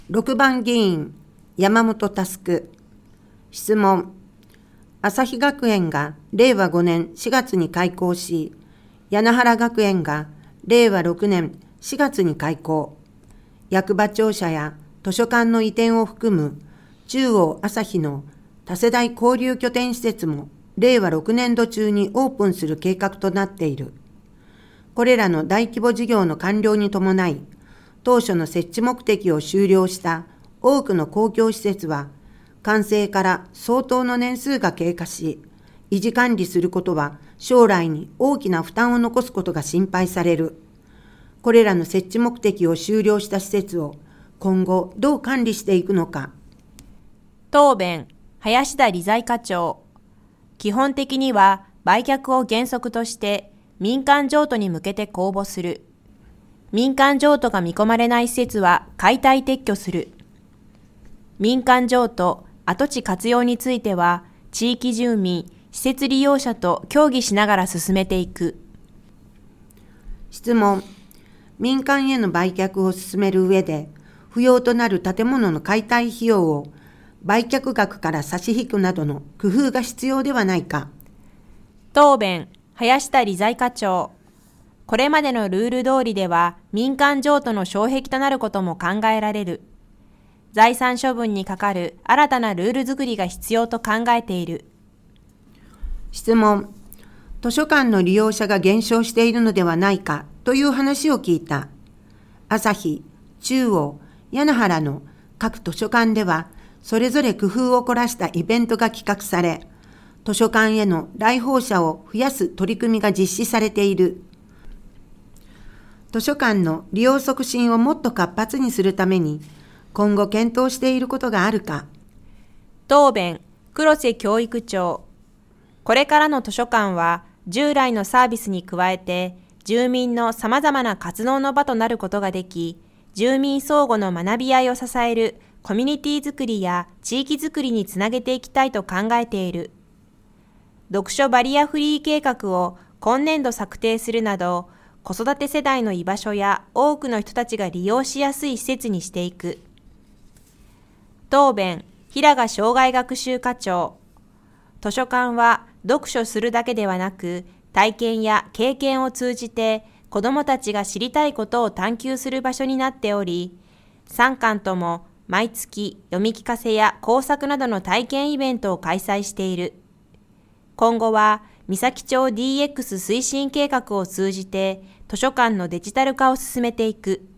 6番議員、山本佑。質問。朝日学園が令和5年4月に開校し、柳原学園が令和6年4月に開校。役場庁舎や図書館の移転を含む中央朝日の多世代交流拠点施設も令和6年度中にオープンする計画となっている。これらの大規模事業の完了に伴い、当初の設置目的を終了した多くの公共施設は、完成から相当の年数が経過し、維持管理することは将来に大きな負担を残すことが心配される。これらの設置目的を終了した施設を今後どう管理していくのか。 答弁、林田理財課長。基本的には売却を原則として民間譲渡に向けて公募する。民間譲渡が見込まれない施設は解体撤去する。民間譲渡、跡地活用については地域住民、施設利用者と協議しながら進めていく。 質問。民間への売却を進める上で、不要となる建物の解体費用を売却額から差し引くなどの工夫が必要ではないか。 答弁、林田理財課長。これまでのルール通りでは民間譲渡の障壁となることも考えられる。財産処分にかかる新たなルール作りが必要と考えている。 質問。図書館の利用者が減少しているのではないかという話を聞いた。朝日、中央、柳原の各図書館では、それぞれ工夫を凝らしたイベントが企画され、図書館への来訪者を増やす取り組みが実施されている。図書館の利用促進をもっと活発にするために、今後検討していることがあるか。 答弁、黒瀬教育長。これからの図書館は従来のサービスに加えて住民のさまざまな活動の場となることができ、住民相互の学び合いを支えるコミュニティづくりや地域づくりにつなげていきたいと考えている。読書バリアフリー計画を今年度策定するなど、子育て世代の居場所や多くの人たちが利用しやすい施設にしていく。答弁、平賀障害学習課長。図書館は読書するだけではなく、体験や経験を通じて子どもたちが知りたいことを探求する場所になっており、3館とも毎月読み聞かせや工作などの体験イベントを開催している。今後は三崎町 DX 推進計画を通じて図書館のデジタル化を進めていく。